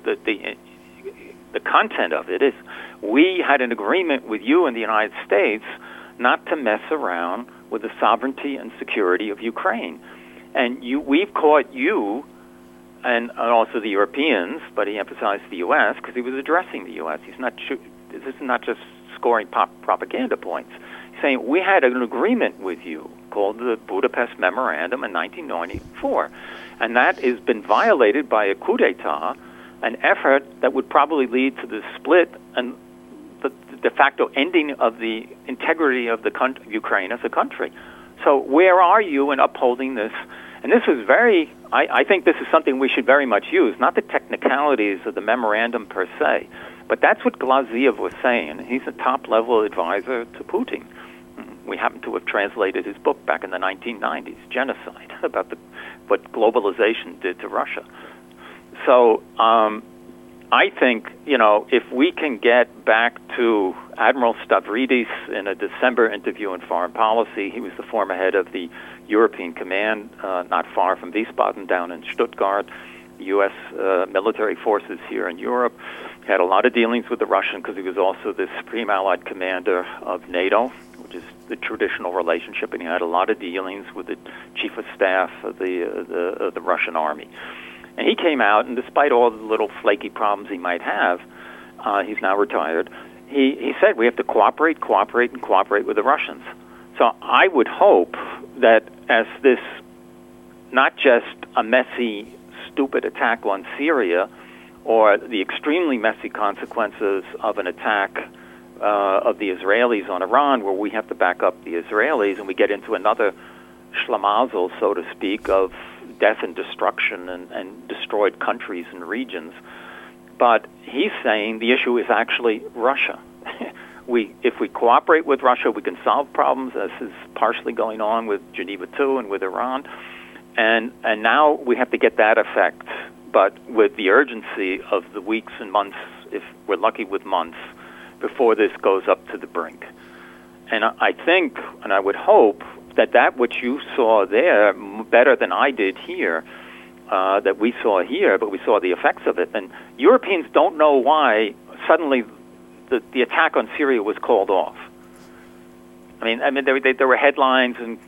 the content of it is, we had an agreement with you in the United States not to mess around with the sovereignty and security of Ukraine. And we've caught you, and also the Europeans, but he emphasized the U.S. because he was addressing the U.S. This is not just scoring propaganda points. He's saying, we had an agreement with you called the Budapest Memorandum in 1994, and that has been violated by a coup d'etat, an effort that would probably lead to the split and the de facto ending of the integrity of the Ukraine as a country. So where are you in upholding this? And this is I think this is something we should very much use, not the technicalities of the memorandum per se, but that's what Glaziev was saying. He's a top-level advisor to Putin. We happen to have translated his book back in the 1990s, Genocide, about what globalization did to Russia. So I think, if we can get back to Admiral Stavridis in a December interview in Foreign Policy, he was the former head of the European Command, not far from Wiesbaden, down in Stuttgart, U.S. military forces here in Europe. He had a lot of dealings with the Russians because he was also the Supreme Allied Commander of NATO, which is the traditional relationship, and he had a lot of dealings with the Chief of Staff of the Russian Army. And he came out, and despite all the little flaky problems he might have, he's now retired, he said we have to cooperate with the Russians. So I would hope that as this, not just a messy, stupid attack on Syria, or the extremely messy consequences of an attack of the Israelis on Iran, where we have to back up the Israelis, and we get into another schlamazel, so to speak, of death and destruction and destroyed countries and regions. But he's saying the issue is actually Russia. If we cooperate with Russia, we can solve problems, as is partially going on with Geneva II and with Iran. And now we have to get that effect, but with the urgency of the weeks and months, if we're lucky with months, before this goes up to the brink. And I think, and I would hope, that which you saw there, better than I did here, that we saw here, but we saw the effects of it. And Europeans don't know why suddenly the attack on Syria was called off. I mean, there were headlines, and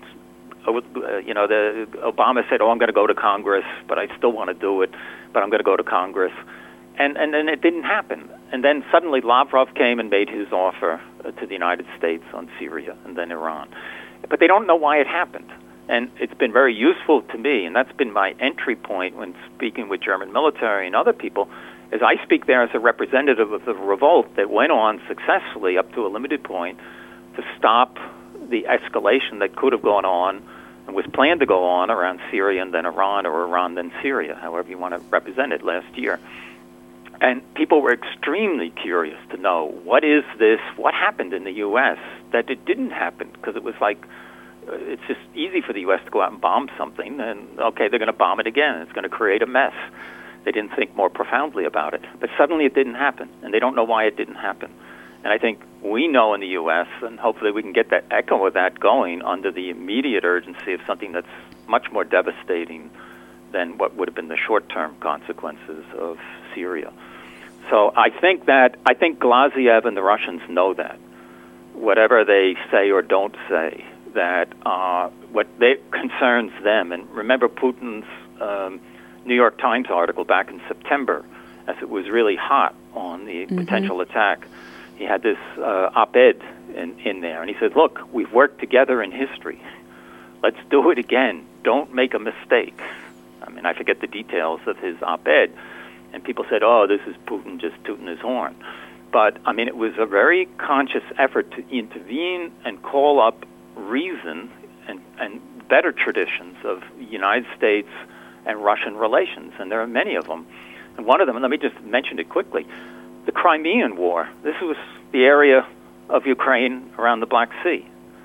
the Obama said, "Oh, I'm going to go to Congress, but I still want to do it, but I'm going to go to Congress," and then it didn't happen. And then suddenly Lavrov came and made his offer to the United States on Syria and then Iran, but they don't know why it happened. And it's been very useful to me, and that's been my entry point when speaking with German military and other people, is I speak there as a representative of the revolt that went on successfully up to a limited point to stop the escalation that could have gone on and was planned to go on around Syria and then Iran, or Iran then Syria, however you want to represent it, last year. And people were extremely curious to know, what is this, what happened in the U.S. that it didn't happen, because it was like, it's just easy for the U.S. to go out and bomb something, and okay, they're going to bomb it again. It's going to create a mess. They didn't think more profoundly about it. But suddenly it didn't happen, and they don't know why it didn't happen. And I think we know in the U.S., and hopefully we can get that echo of that going under the immediate urgency of something that's much more devastating than what would have been the short-term consequences of Syria. So I think Glaziev and the Russians know that, whatever they say or don't say, that what concerns them. And remember Putin's New York Times article back in September, as it was really hot on the potential attack. He had this op-ed in there, and he said, look, we've worked together in history. Let's do it again. Don't make a mistake. I mean, I forget the details of his op-ed, and people said, oh, this is Putin just tooting his horn. But, I mean, it was a very conscious effort to intervene and call up reason and better traditions of United States and Russian relations, and there are many of them. And one of them, and let me just mention it quickly, the Crimean War. This was the area of Ukraine around the Black Sea.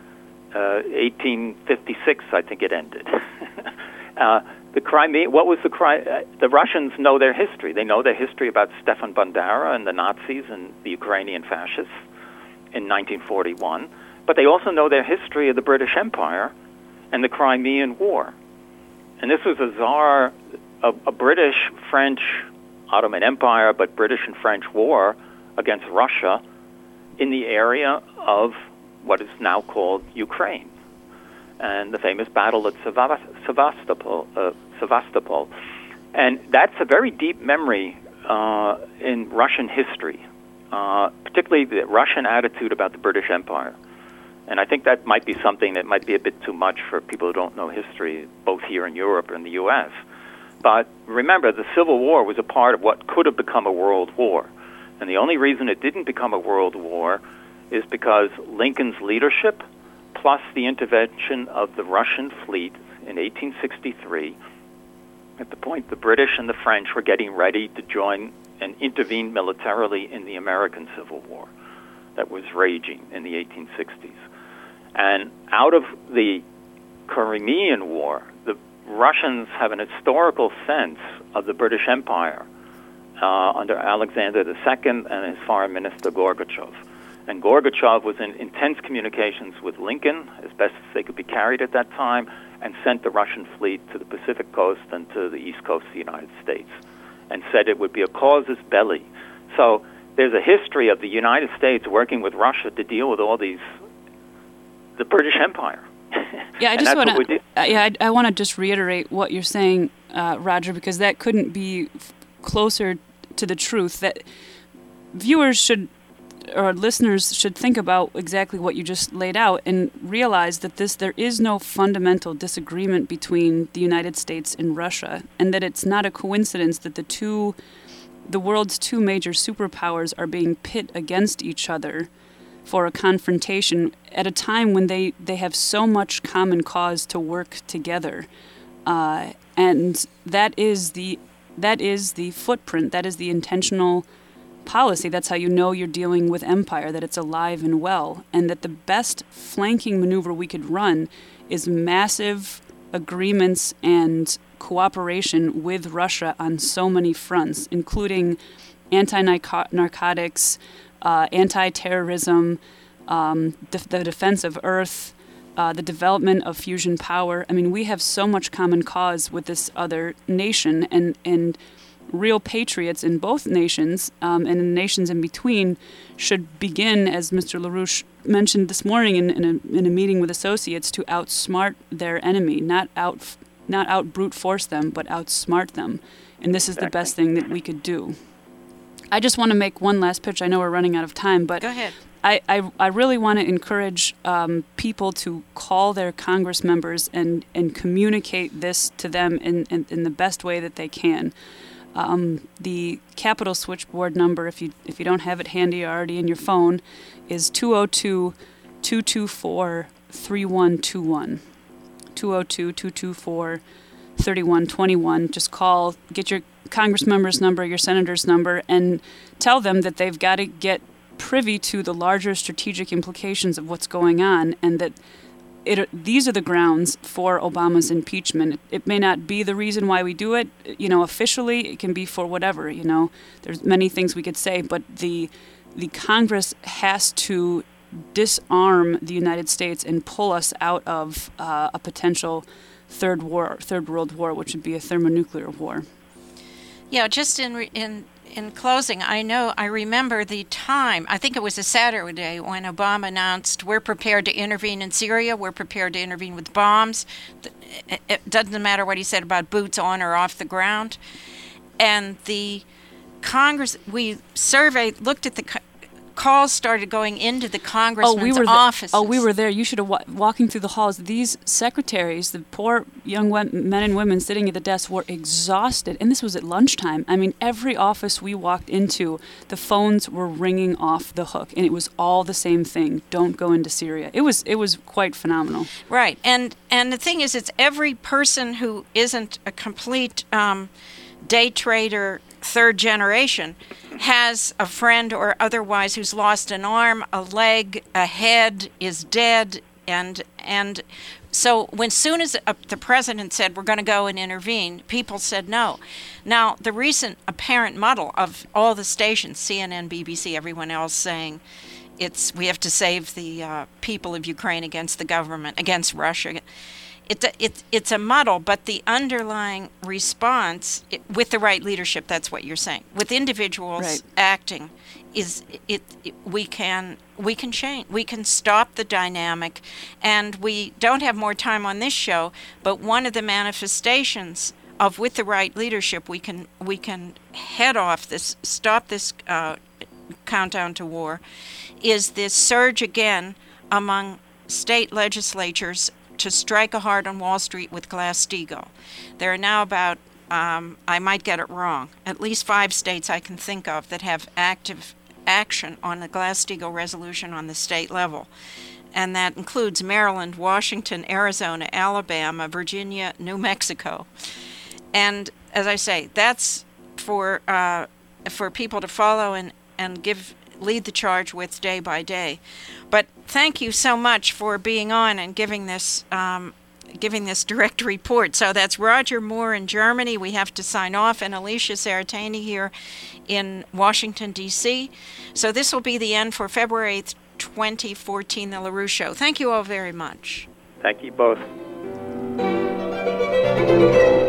1856, I think it ended. The Crimea. What was the Russians know their history. They know their history about Stefan Bandera and the Nazis and the Ukrainian fascists in 1941. But they also know their history of the British Empire and the Crimean War. And this was a British-French Ottoman Empire, but British and French war against Russia in the area of what is now called Ukraine, and the famous battle at Sevastopol. And that's a very deep memory in Russian history, particularly the Russian attitude about the British Empire. And I think that might be something that might be a bit too much for people who don't know history, both here in Europe and the U.S. But remember, the Civil War was a part of what could have become a world war. And the only reason it didn't become a world war is because Lincoln's leadership, plus the intervention of the Russian fleet in 1863, at the point the British and the French were getting ready to join and intervene militarily in the American Civil War that was raging in the 1860s. And out of the Crimean War, the Russians have an historical sense of the British Empire under Alexander II and his foreign minister Gorbachev. And Gorbachev was in intense communications with Lincoln, as best as they could be carried at that time, and sent the Russian fleet to the Pacific coast and to the east coast of the United States, and said it would be a casus belli. So there's a history of the United States working with Russia to deal with all these, the British Empire. Yeah, I want to just reiterate what you're saying, Roger, because that couldn't be closer to the truth. That viewers should, or listeners should, think about exactly what you just laid out and realize that there is no fundamental disagreement between the United States and Russia, and that it's not a coincidence that the world's two major superpowers are being pit against each other for a confrontation at a time when they have so much common cause to work together. And that is the footprint, that is the intentional policy. That's how you know you're dealing with empire, that it's alive and well, and that the best flanking maneuver we could run is massive agreements and cooperation with Russia on so many fronts, including anti-narcotics, anti-terrorism, the defense of Earth, the development of fusion power. I mean, we have so much common cause with this other nation, and real patriots in both nations and in the nations in between should begin, as Mr. LaRouche mentioned this morning in a meeting with associates, to outsmart their enemy, not out brute force them, but outsmart them. And this is the best thing that we could do. I just want to make one last pitch. I know we're running out of time, but go ahead. I really want to encourage people to call their Congress members and communicate this to them in the best way that they can. The Capitol switchboard number, if you don't have it handy already in your phone, is 202-224-3121. 202-224-3121. Just call, get your Congress member's number, your senator's number, and tell them that they've got to get privy to the larger strategic implications of what's going on, and that these are the grounds for Obama's impeachment. It may not be the reason why we do it, officially. It can be for whatever, There's many things we could say, but the Congress has to disarm the United States and pull us out of a potential third world war, which would be a thermonuclear war. Yeah, just in closing, I remember the time, I think it was a Saturday, when Obama announced, we're prepared to intervene in Syria, we're prepared to intervene with bombs. It doesn't matter what he said about boots on or off the ground. And the Congress, we looked at the calls started going into the congressman's offices. We were there. You should have walking through the halls. These secretaries, the poor young men and women sitting at the desk, were exhausted. And this was at lunchtime. I mean, every office we walked into, the phones were ringing off the hook, and it was all the same thing. Don't go into Syria. It was quite phenomenal. Right. And the thing is, it's every person who isn't a complete day trader, third generation, has a friend or otherwise who's lost an arm, a leg, a head, is dead, and so when soon as the president said we're going to go and intervene, people said no. Now, the recent apparent muddle of all the stations, CNN, BBC, everyone else saying we have to save the people of Ukraine against the government, against Russia. It's a muddle, but the underlying response with the right leadership, that's what you're saying, with individuals acting, we can change, we can stop the dynamic, and we don't have more time on this show, but one of the manifestations of with the right leadership we can head off this, stop this countdown to war, is this surge again among state legislatures to strike a hard on Wall Street with Glass-Steagall. There are now about, I might get it wrong, at least 5 states I can think of that have active action on the Glass-Steagall resolution on the state level. And that includes Maryland, Washington, Arizona, Alabama, Virginia, New Mexico. And as I say, that's for people to follow and lead the charge with day by day. But thank you so much for being on and giving this direct report. So that's Roger Moore in Germany. We have to sign off, and Alicia Saratani here in Washington, D.C. So this will be the end for February 8th, 2014, The LaRue Show. Thank you all very much. Thank you both.